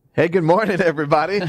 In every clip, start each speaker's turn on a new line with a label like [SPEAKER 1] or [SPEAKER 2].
[SPEAKER 1] Hey, good morning, everybody.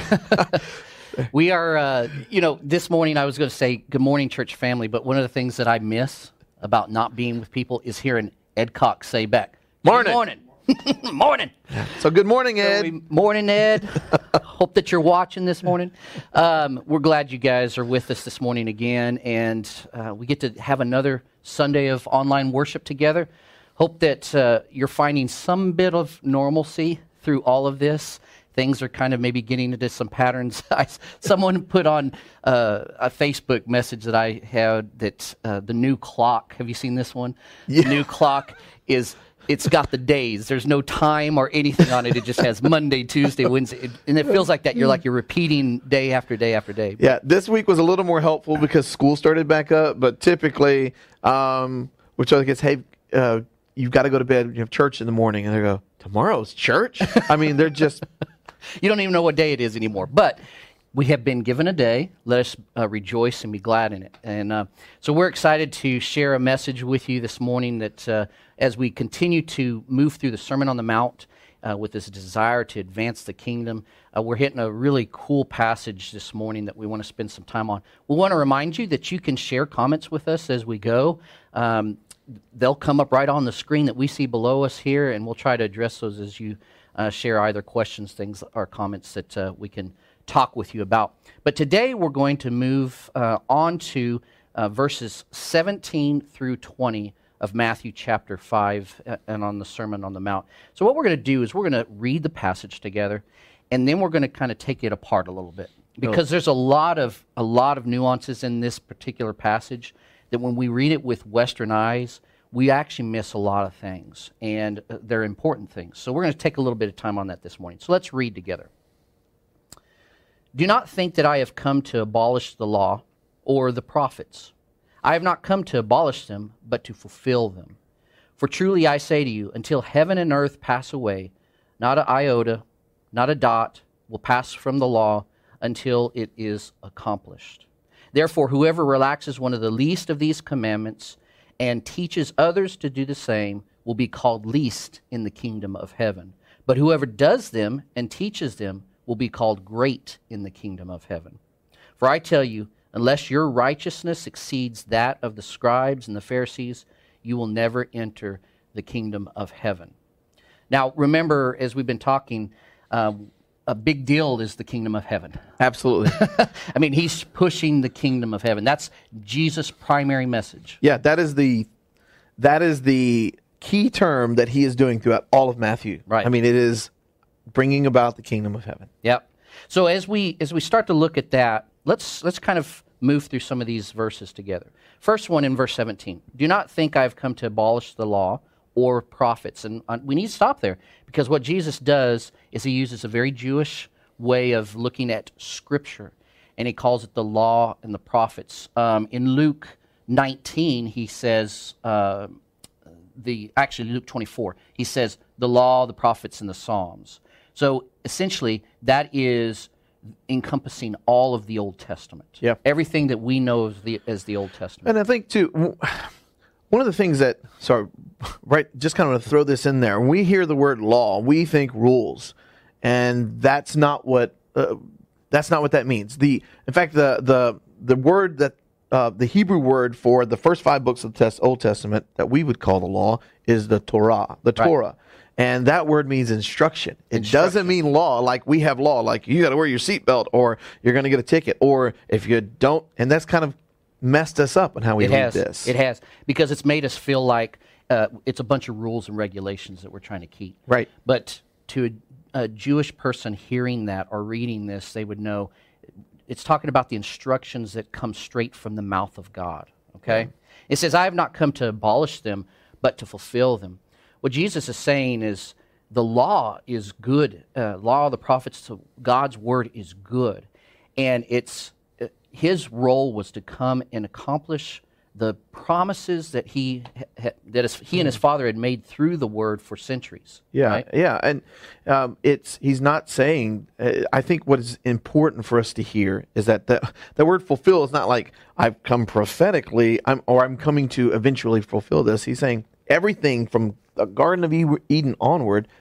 [SPEAKER 2] We are, this morning I was going to say good morning, church family, but one of the things that I miss about not being with people is hearing Ed Cox say back,
[SPEAKER 1] Morning.
[SPEAKER 2] Good morning. Morning.
[SPEAKER 1] So good morning, Ed.
[SPEAKER 2] Morning, Ed. Hope that you're watching this morning. We're glad you guys are with us this morning again, and we get to have another Sunday of online worship together. Hope that you're finding some bit of normalcy through all of this. Things are kind of maybe getting into some patterns. Someone put on a Facebook message that I had that the new clock, have you seen this one? Yeah. The new clock it's got the days. There's no time or anything on it. It just has Monday, Tuesday, Wednesday. And it feels like that. You're repeating day after day after day.
[SPEAKER 1] Yeah, this week was a little more helpful because school started back up. But typically, which I guess, hey, you've got to go to bed. You have church in the morning. And they go, tomorrow's church? I mean, they're just...
[SPEAKER 2] You don't even know what day it is anymore. But we have been given a day. Let us rejoice and be glad in it. And so we're excited to share a message with you this morning that as we continue to move through the Sermon on the Mount with this desire to advance the kingdom, we're hitting a really cool passage this morning that we want to spend some time on. We want to remind you that you can share comments with us as we go. They'll come up right on the screen that we see below us here, and we'll try to address those as you share either questions, things, or comments that we can talk with you about. But today we're going to move on to verses 17 through 20 of Matthew chapter 5 and on the Sermon on the Mount. So what we're going to do is we're going to read the passage together, and then we're going to kind of take it apart a little bit, because there's a lot of nuances in this particular passage that when we read it with Western eyes, we actually miss a lot of things, and they're important things. So we're going to take a little bit of time on that this morning. So let's read together. Do not think that I have come to abolish the law or the prophets. I have not come to abolish them, but to fulfill them. For truly I say to you, until heaven and earth pass away, not an iota, not a dot will pass from the law until it is accomplished. Therefore, whoever relaxes one of the least of these commandments and teaches others to do the same will be called least in the kingdom of heaven. But whoever does them and teaches them will be called great in the kingdom of heaven. For I tell you, unless your righteousness exceeds that of the scribes and the Pharisees, you will never enter the kingdom of heaven. Now, remember, as we've been talking, a big deal is the kingdom of heaven.
[SPEAKER 1] Absolutely.
[SPEAKER 2] I mean, he's pushing the kingdom of heaven. That's Jesus' primary message.
[SPEAKER 1] Yeah, that is the key term that he is doing throughout all of Matthew.
[SPEAKER 2] Right.
[SPEAKER 1] I mean, it is bringing about the kingdom of heaven.
[SPEAKER 2] Yep. So as we start to look at that, let's kind of move through some of these verses together. First one in verse 17. Do not think I have come to abolish the law or prophets. And we need to stop there, because what Jesus does is he uses a very Jewish way of looking at Scripture, and he calls it the law and the prophets. In Luke 19, he says, Luke 24, he says the law, the prophets, and the Psalms. So essentially, that is encompassing all of the Old Testament.
[SPEAKER 1] Yep.
[SPEAKER 2] Everything that we know as the Old Testament.
[SPEAKER 1] And I think, too, one of the things that, just kind of to throw this in there, when we hear the word law, we think rules, and that's not what that means. In fact, the word that the Hebrew word for the first 5 books of the Old Testament that we would call the law is the Torah, Torah. And that word means instruction. It doesn't mean law like we have law, like you got to wear your seatbelt or you're going to get a ticket, or if you don't, and that's kind of messed us up on how we read this.
[SPEAKER 2] It has, because it's made us feel like it's a bunch of rules and regulations that we're trying to keep.
[SPEAKER 1] Right.
[SPEAKER 2] But to a Jewish person hearing that or reading this, they would know it's talking about the instructions that come straight from the mouth of God. Okay? Yeah. It says, I have not come to abolish them, but to fulfill them. What Jesus is saying is the law is good. Law of the prophets, God's word is good. And his role was to come and accomplish the promises that he and his Father had made through the Word for centuries.
[SPEAKER 1] Yeah,
[SPEAKER 2] right?
[SPEAKER 1] Yeah, and he's not saying. I think what is important for us to hear is that the word "fulfill" is not like I've come prophetically, I'm coming to eventually fulfill this. He's saying everything from the Garden of Eden onward,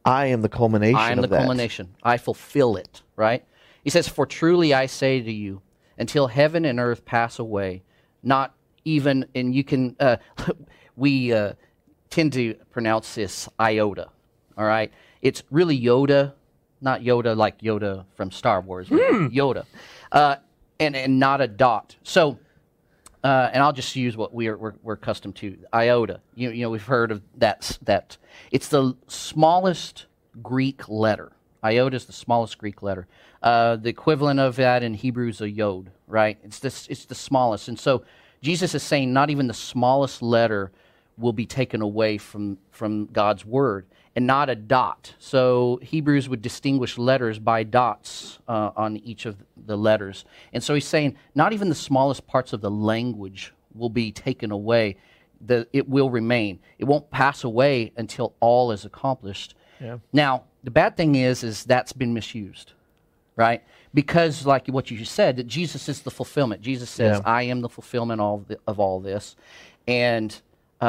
[SPEAKER 1] I am the culmination
[SPEAKER 2] I am the
[SPEAKER 1] of that.
[SPEAKER 2] culmination. I fulfill it, right? He says, "For truly I say to you, until heaven and earth pass away, not even," and you can, we tend to pronounce this iota, all right? It's really Yoda, not Yoda like Yoda from Star Wars, Yoda, and not a dot. So, and I'll just use what we're accustomed to, iota. You know, we've heard of that. It's the smallest Greek letter. Iota is the smallest Greek letter. The equivalent of that in Hebrew is a yod, right? It's the smallest. And so Jesus is saying not even the smallest letter will be taken away from God's word, and not a dot. So Hebrews would distinguish letters by dots on each of the letters. And so he's saying not even the smallest parts of the language will be taken away. It will remain. It won't pass away until all is accomplished.
[SPEAKER 1] Yeah.
[SPEAKER 2] Now, the bad thing is that's been misused, right? Because, like what you just said, that Jesus is the fulfillment. Jesus says, "I am the fulfillment of all this," and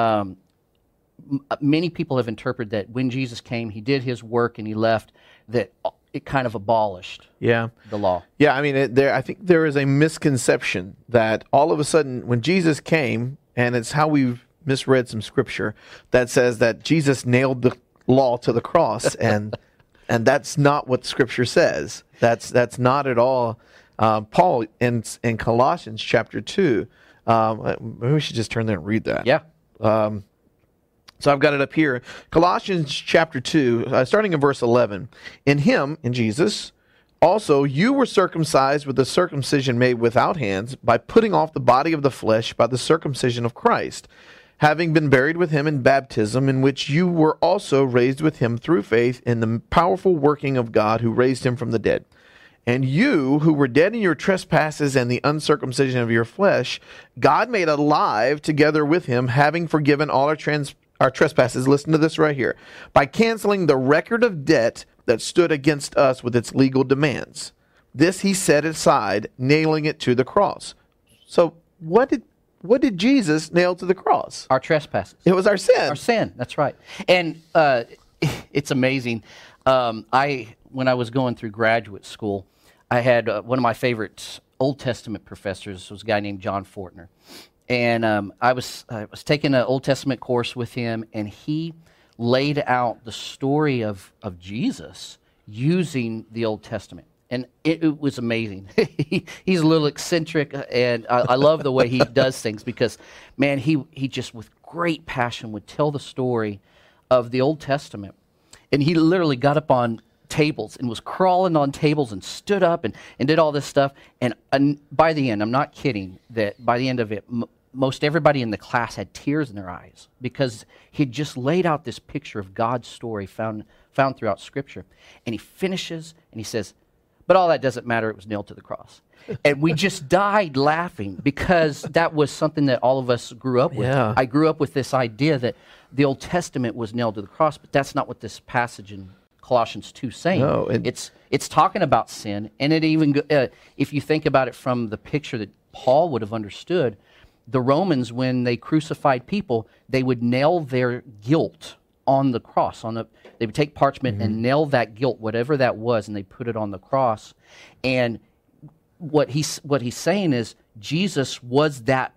[SPEAKER 2] many people have interpreted that when Jesus came, he did his work and he left, that it kind of abolished the law.
[SPEAKER 1] Yeah, I mean, I think there is a misconception that all of a sudden when Jesus came, and it's how we've misread some scripture that says that Jesus nailed the law to the cross, and that's not what scripture says. That's not at all. Paul in Colossians chapter 2, maybe we should just turn there and read that.
[SPEAKER 2] Yeah.
[SPEAKER 1] So I've got it up here. Colossians chapter 2, starting in verse 11. "In him," in Jesus, "also you were circumcised with a circumcision made without hands, by putting off the body of the flesh by the circumcision of Christ, having been buried with him in baptism, in which you were also raised with him through faith in the powerful working of God who raised him from the dead. And you, who were dead in your trespasses and the uncircumcision of your flesh, God made alive together with him, having forgiven all our trespasses," listen to this right here, "by canceling the record of debt that stood against us with its legal demands. This he set aside, nailing it to the cross." So what did Jesus nail to the cross?
[SPEAKER 2] Our trespasses.
[SPEAKER 1] It was our sin.
[SPEAKER 2] Our sin, that's right. And it's amazing. When I was going through graduate school, I had one of my favorite Old Testament professors was a guy named John Fortner. And I was taking an Old Testament course with him, and he laid out the story of Jesus using the Old Testament. And it was amazing. He's a little eccentric, and I love the way he does things because, man, he just with great passion would tell the story of the Old Testament. And he literally got up on tables and was crawling on tables and stood up and did all this stuff. And by the end, I'm not kidding, that by the end of it, most everybody in the class had tears in their eyes because he'd just laid out this picture of God's story found throughout Scripture. And he finishes and he says, "But all that doesn't matter, it was nailed to the cross." And we just died laughing because that was something that all of us grew up with.
[SPEAKER 1] Yeah.
[SPEAKER 2] I grew up with this idea that the Old Testament was nailed to the cross, but that's not what this passage in Colossians 2 is saying.
[SPEAKER 1] No,
[SPEAKER 2] it's talking about sin, and it even if you think about it from the picture that Paul would have understood, the Romans, when they crucified people, they would nail their guilt on the cross. They would take parchment and nail that guilt, whatever that was, and they put it on the cross. And what he's saying is Jesus was that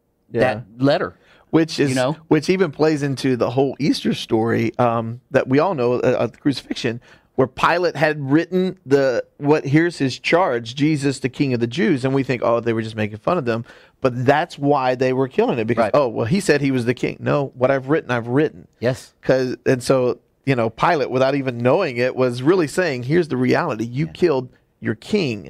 [SPEAKER 2] letter.
[SPEAKER 1] Which even plays into the whole Easter story that we all know of the crucifixion, where Pilate had written here's his charge, Jesus, the King of the Jews, and we think, oh, they were just making fun of them, but that's why they were killing it because he said he was the king. No, what I've written.
[SPEAKER 2] Yes.
[SPEAKER 1] And so Pilate, without even knowing it, was really saying, here's the reality: you killed your king.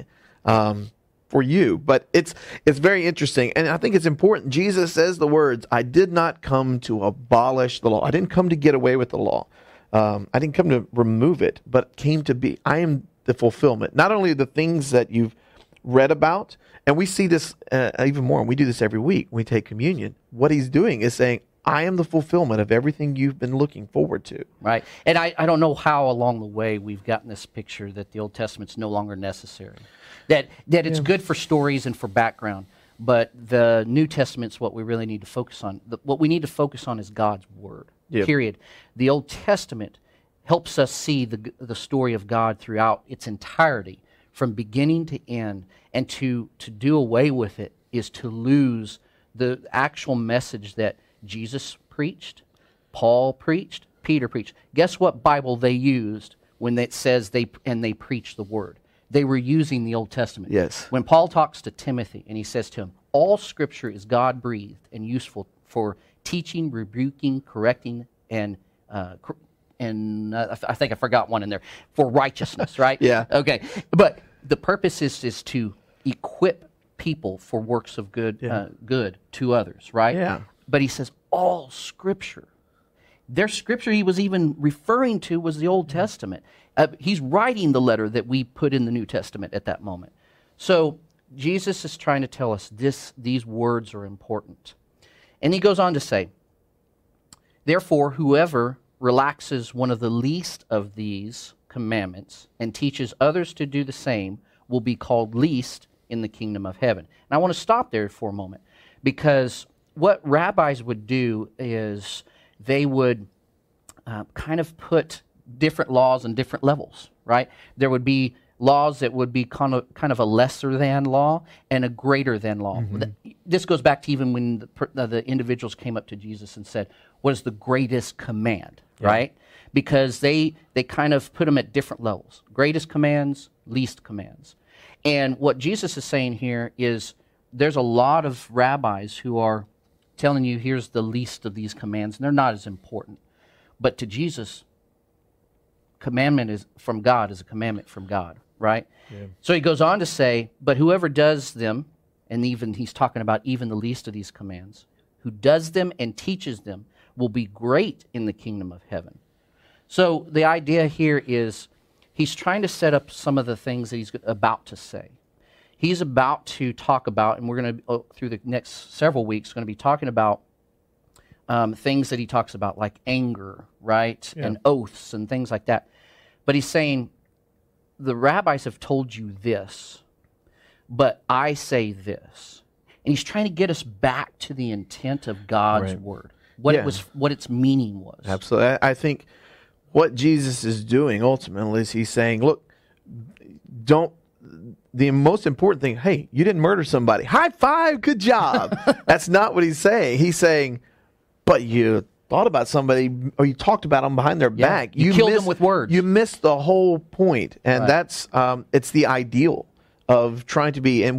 [SPEAKER 1] For you. But it's very interesting, and I think it's important. Jesus says the words, "I did not come to abolish the law. I didn't come to get away with the law. I didn't come to remove it, but came to be. I am the fulfillment." Not only the things that you've read about, and we see this even more, and we do this every week when we take communion. What he's doing is saying, I am the fulfillment of everything you've been looking forward to.
[SPEAKER 2] Right. And I don't know how along the way we've gotten this picture that the Old Testament's no longer necessary. That it's good for stories and for background, but the New Testament's what we really need to focus on. What we need to focus on is God's Word, period. The Old Testament helps us see the story of God throughout its entirety, from beginning to end. And to do away with it is to lose the actual message that Jesus preached, Paul preached, Peter preached. Guess what Bible they used when it says they preached the word? They were using the Old Testament.
[SPEAKER 1] Yes.
[SPEAKER 2] When Paul talks to Timothy and he says to him, all Scripture is God-breathed and useful for teaching, rebuking, correcting, and I think I forgot one in there, for righteousness, right?
[SPEAKER 1] Yeah.
[SPEAKER 2] Okay. But the purpose is to equip people for works of good to others, right?
[SPEAKER 1] Yeah.
[SPEAKER 2] But he says all Scripture. Their Scripture he was even referring to was the Old Testament. He's writing the letter that we put in the New Testament at that moment. So Jesus is trying to tell us these words are important. And he goes on to say, therefore, whoever relaxes one of the least of these commandments and teaches others to do the same will be called least in the kingdom of heaven. And I want to stop there for a moment, because what rabbis would do is they would kind of put different laws on different levels, right? There would be laws that would be kind of a lesser than law and a greater than law. Mm-hmm. This goes back to even when the individuals came up to Jesus and said, what is the greatest command, right? Because they kind of put them at different levels. Greatest commands, least commands. And what Jesus is saying here is there's a lot of rabbis who are telling you here's the least of these commands, and they're not as important. But to Jesus, commandment is from God is a commandment from God, right? Yeah. So he goes on to say, but whoever does them, and even he's talking about even the least of these commands, who does them and teaches them will be great in the kingdom of heaven. So the idea here is he's trying to set up some of the things that he's about to say. He's about to talk about, and we're going to, through the next several weeks, going to be talking about things that he talks about, like anger, right? Yeah. And oaths and things like that. But he's saying, the rabbis have told you this, but I say this. And he's trying to get us back to the intent of God's word, what its meaning was.
[SPEAKER 1] Absolutely. I think what Jesus is doing ultimately is he's saying, look, the most important thing, hey, you didn't murder somebody. High five, good job. That's not what he's saying. He's saying, but you thought about somebody, or you talked about them behind their back.
[SPEAKER 2] You killed them with words.
[SPEAKER 1] You missed the whole point. And that's, it's the ideal of trying to be,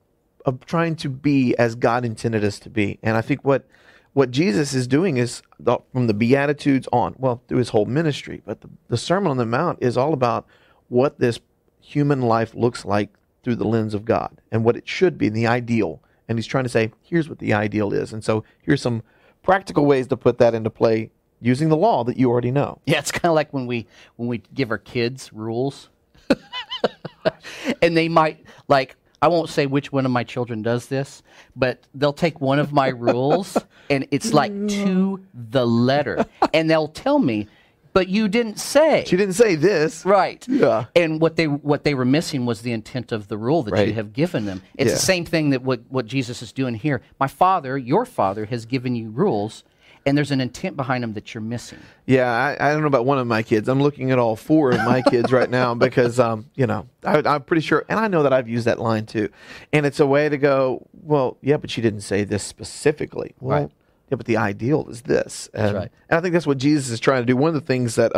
[SPEAKER 1] as God intended us to be. And I think what Jesus is doing is, from the Beatitudes on, well, through his whole ministry, but the Sermon on the Mount is all about what this human life looks like through the lens of God and what it should be, the ideal. And he's trying to say, here's what the ideal is. And so here's some practical ways to put that into play using the law that you already know.
[SPEAKER 2] Yeah, it's kind of like when we give our kids rules. And they might, like, I won't say which one of my children does this, but they'll take one of my rules and it's like to the letter. And they'll tell me, but you didn't say.
[SPEAKER 1] She didn't say this.
[SPEAKER 2] Right.
[SPEAKER 1] Yeah.
[SPEAKER 2] And what they were missing was the intent of the rule that you have given them. It's the same thing that what Jesus is doing here. My Father, your Father, has given you rules, and there's an intent behind them that you're missing.
[SPEAKER 1] Yeah, I don't know about one of my kids. I'm looking at all four of my kids right now because, I'm pretty sure, and I know that I've used that line too. And it's a way to go, well, yeah, but she didn't say this specifically. Well, yeah, but the ideal is this.
[SPEAKER 2] That's right.
[SPEAKER 1] And I think that's what Jesus is trying to do. One of the things that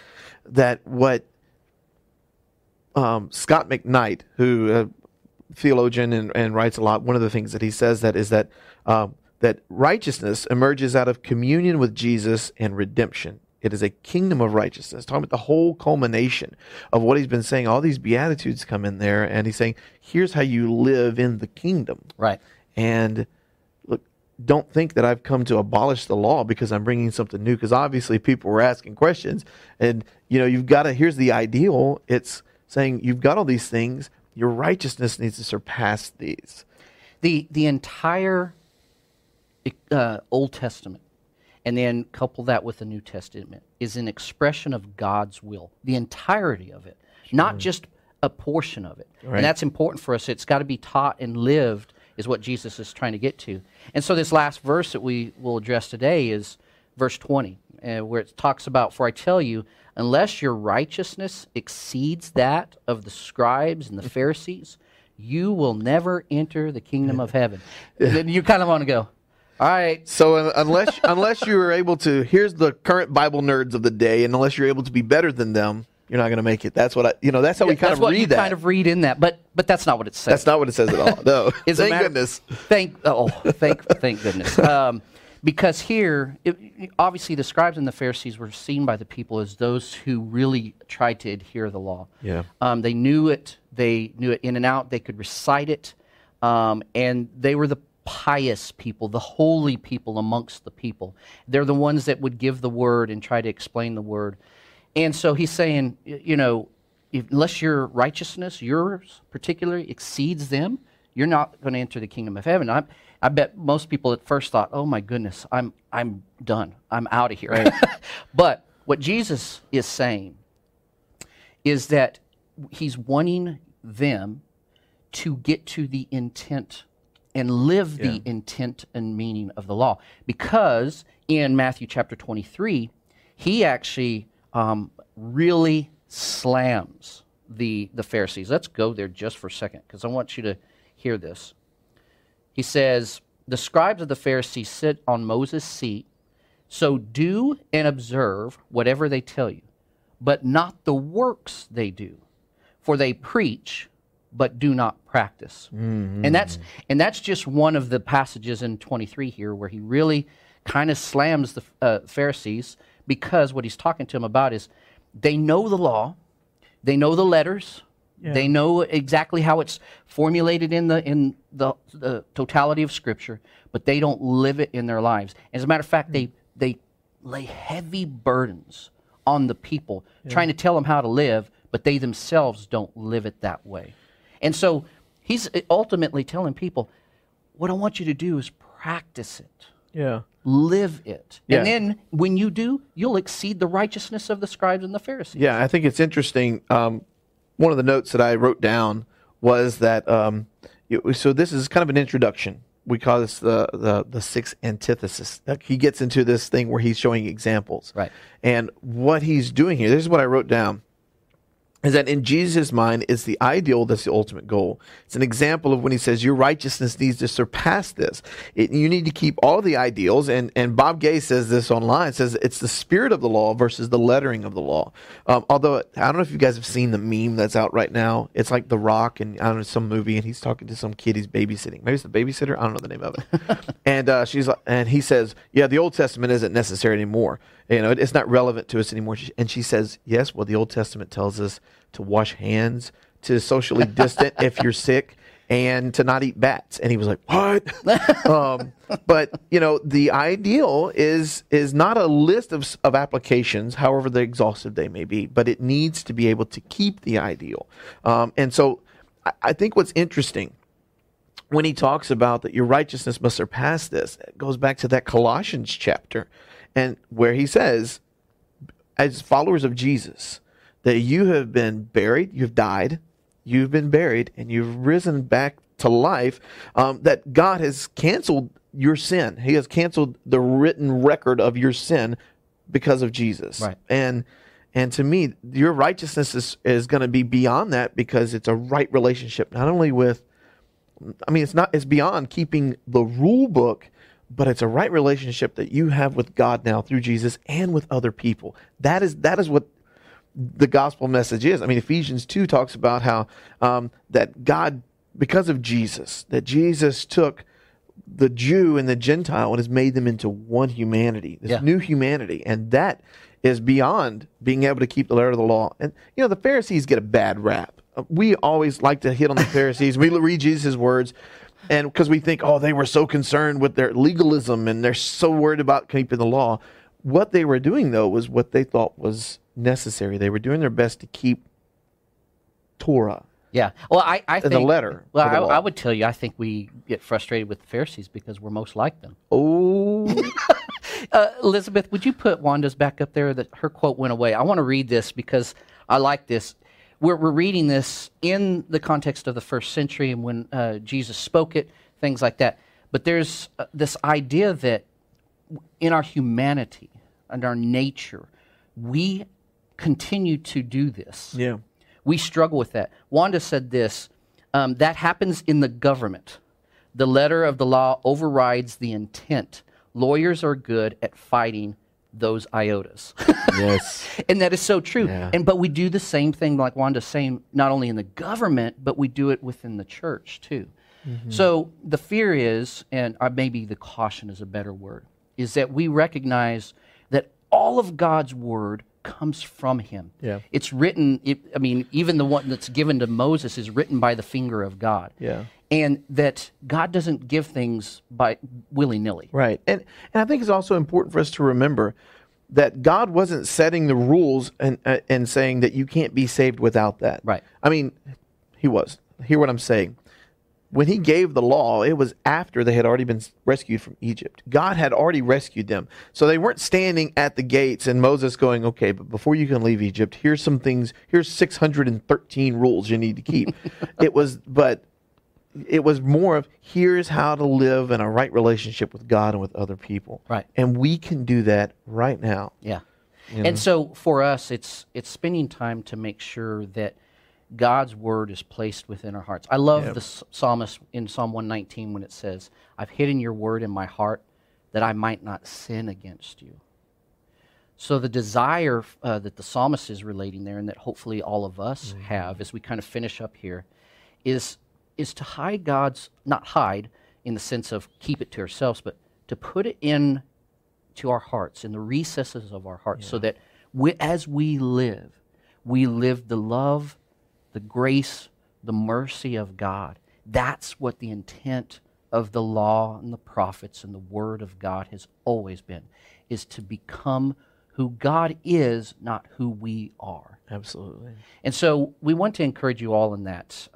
[SPEAKER 1] Scott McKnight, who theologian and writes a lot, one of the things that he says is that righteousness emerges out of communion with Jesus and redemption. It is a kingdom of righteousness. Talking about the whole culmination of what he's been saying. All these Beatitudes come in there, and he's saying, here's how you live in the kingdom.
[SPEAKER 2] Right.
[SPEAKER 1] And look, don't think that I've come to abolish the law because I'm bringing something new, because obviously people were asking questions. And, you've got to, here's the ideal. It's saying you've got all these things. Your righteousness needs to surpass these.
[SPEAKER 2] The entire Old Testament, and then couple that with the New Testament, is an expression of God's will. The entirety of it, not just a portion of it. Right. And that's important for us. It's got to be taught and lived, is what Jesus is trying to get to. And so this last verse that we will address today is verse 20. where it talks about, "For I tell you, unless your righteousness exceeds that of the scribes and the Pharisees, you will never enter the kingdom of heaven." And then you kind of want to go, all right.
[SPEAKER 1] So unless you are able to, here's the current Bible nerds of the day, and unless you're able to be better than them, you're not going to make it. That's what that's how we kind
[SPEAKER 2] That's
[SPEAKER 1] of
[SPEAKER 2] what
[SPEAKER 1] read
[SPEAKER 2] you
[SPEAKER 1] that.
[SPEAKER 2] kind of read in that, but that's not what it says.
[SPEAKER 1] That's not what it says at all. No. Thank goodness.
[SPEAKER 2] Thank goodness. Because here, obviously, the scribes and the Pharisees were seen by the people as those who really tried to adhere to the law.
[SPEAKER 1] Yeah.
[SPEAKER 2] They knew it. They knew it in and out. They could recite it, and they were the pious people, the holy people amongst the people. They're the ones that would give the word and try to explain the word. And so he's saying, unless your righteousness, yours particularly, exceeds them, you're not going to enter the kingdom of heaven. I bet most people at first thought, "Oh my goodness, I'm done. I'm out of here." Right. But what Jesus is saying is that he's wanting them to get to the intent and live the intent and meaning of the law. Because in Matthew chapter 23, he actually really slams the Pharisees. Let's go there just for a second, because I want you to hear this. He says, "The scribes of the Pharisees sit on Moses' seat, so do and observe whatever they tell you, but not the works they do. For they preach, but do not practice." Mm-hmm. And that's just one of the passages in 23 here where he really kind of slams the Pharisees, because what he's talking to them about is they know the law, they know the letters, they know exactly how it's formulated in the totality of Scripture, but they don't live it in their lives. As a matter of fact, they lay heavy burdens on the people, trying to tell them how to live, but they themselves don't live it that way. And so he's ultimately telling people, what I want you to do is practice it.
[SPEAKER 1] Yeah.
[SPEAKER 2] Live it. Yeah. And then when you do, you'll exceed the righteousness of the scribes and the Pharisees.
[SPEAKER 1] Yeah, I think it's interesting. One of the notes that I wrote down was that, so this is kind of an introduction. We call this the sixth antithesis. He gets into this thing where he's showing examples.
[SPEAKER 2] Right.
[SPEAKER 1] And what he's doing here, this is what I wrote down, is that in Jesus' mind, it's the ideal that's the ultimate goal. It's an example of when he says your righteousness needs to surpass this. You need to keep all the ideals, and Bob Gay says this online, says it's the spirit of the law versus the lettering of the law. Although, I don't know if you guys have seen the meme that's out right now. It's like The Rock, and I don't know, some movie, and he's talking to some kid he's babysitting. Maybe it's the babysitter? I don't know the name of it. And he says, yeah, the Old Testament isn't necessary anymore. It's not relevant to us anymore. And she says, yes, well, the Old Testament tells us to wash hands, to socially distant if you're sick, and to not eat bats. And he was like, what? But, the ideal is not a list of applications, however the exhaustive they may be, but it needs to be able to keep the ideal. And so I think what's interesting when he talks about that your righteousness must surpass this, it goes back to that Colossians chapter, and where he says, as followers of Jesus, that you have been buried, you've died, you've been buried, and you've risen back to life, that God has canceled your sin. He has canceled the written record of your sin because of Jesus.
[SPEAKER 2] Right.
[SPEAKER 1] And to me, your righteousness is going to be beyond that, because it's a right relationship, not only with, it's beyond keeping the rule book, but it's a right relationship that you have with God now through Jesus and with other people. That is what the gospel message is. Ephesians 2 talks about how that God, because of Jesus, that Jesus took the Jew and the Gentile and has made them into one humanity, this new humanity. And that is beyond being able to keep the letter of the law. And, the Pharisees get a bad rap. We always like to hit on the Pharisees. We read Jesus' words, and because we think, they were so concerned with their legalism and they're so worried about keeping the law. What they were doing, though, was what they thought was necessary. They were doing their best to keep Torah.
[SPEAKER 2] Yeah. Well, I think
[SPEAKER 1] the letter.
[SPEAKER 2] Well, I would tell you, I think we get frustrated with the Pharisees because we're most like them.
[SPEAKER 1] Oh.
[SPEAKER 2] Elizabeth, would you put Wanda's back up there? That her quote went away. I want to read this because I like this. We're reading this in the context of the first century and when Jesus spoke it, things like that. But there's this idea that in our humanity, and our nature, we continue to do this.
[SPEAKER 1] Yeah.
[SPEAKER 2] We struggle with that. Wanda said this, that happens in the government. The letter of the law overrides the intent. Lawyers are good at fighting those iotas.
[SPEAKER 1] Yes.
[SPEAKER 2] And that is so true.
[SPEAKER 1] Yeah.
[SPEAKER 2] But we do the same thing, like Wanda's saying, not only in the government, but we do it within the church too. So the fear is, and maybe the caution is a better word, is that we recognize that all of God's word comes from him.
[SPEAKER 1] Yeah.
[SPEAKER 2] It's written, even the one that's given to Moses is written by the finger of God.
[SPEAKER 1] Yeah.
[SPEAKER 2] And that God doesn't give things by willy-nilly.
[SPEAKER 1] Right. And I think it's also important for us to remember that God wasn't setting the rules and saying that you can't be saved without that.
[SPEAKER 2] Right.
[SPEAKER 1] I mean, he was. Hear what I'm saying. When he gave the law, it was after they had already been rescued from Egypt. God had already rescued them. So they weren't standing at the gates and Moses going, okay, but before you can leave Egypt, here's some things, here's 613 rules you need to keep. It was more of, here's how to live in a right relationship with God and with other people.
[SPEAKER 2] Right.
[SPEAKER 1] And we can do that right now.
[SPEAKER 2] Yeah.
[SPEAKER 1] You know?
[SPEAKER 2] And so for us, it's spending time to make sure that God's word is placed within our hearts. I love the psalmist in Psalm 119 when it says, I've hidden your word in my heart that I might not sin against you. So the desire that the psalmist is relating there, and that hopefully all of us have as we kind of finish up here, is to hide God's, not hide in the sense of keep it to ourselves, but to put it in to our hearts, in the recesses of our hearts, so that as we live the love, the grace, the mercy of God. That's what the intent of the law and the prophets and the word of God has always been, is to become who God is, not who we are.
[SPEAKER 1] Absolutely.
[SPEAKER 2] And so we want to encourage you all in that.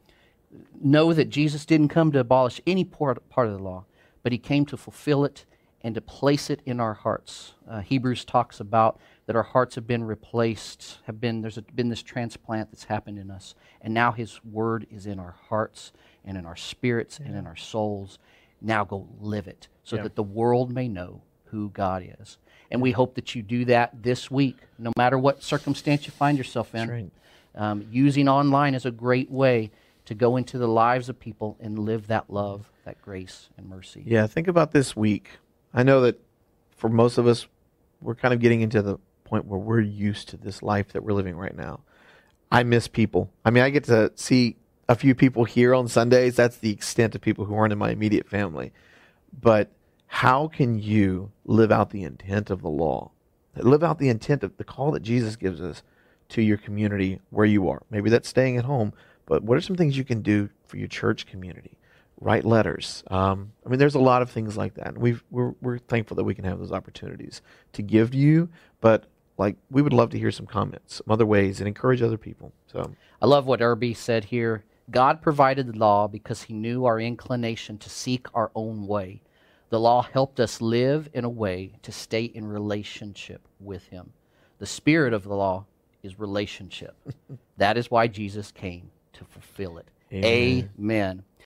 [SPEAKER 2] Know that Jesus didn't come to abolish any part of the law, but he came to fulfill it and to place it in our hearts. Hebrews talks about that our hearts have been replaced, there's been this transplant that's happened in us, and now his word is in our hearts and in our spirits and in our souls. Now go live it so that the world may know who God is. And we hope that you do that this week, no matter what circumstance you find yourself in.
[SPEAKER 1] That's right.
[SPEAKER 2] Using online is a great way to go into the lives of people and live that love, that grace and mercy.
[SPEAKER 1] Yeah, think about this week. I know that for most of us, we're kind of getting into the point where we're used to this life that we're living right now. I miss people. I mean, I get to see a few people here on Sundays. That's the extent of people who aren't in my immediate family. But how can you live out the intent of the law? Live out the intent of the call that Jesus gives us to your community where you are. Maybe that's staying at home, but what are some things you can do for your church community? Write letters. There's a lot of things like that. And we're thankful that we can have those opportunities to give to you, but we would love to hear some comments, some other ways, and encourage other people. So
[SPEAKER 2] I love what Irby said here. God provided the law because he knew our inclination to seek our own way. The law helped us live in a way to stay in relationship with him. The spirit of the law is relationship. That is why Jesus came to fulfill it. Amen.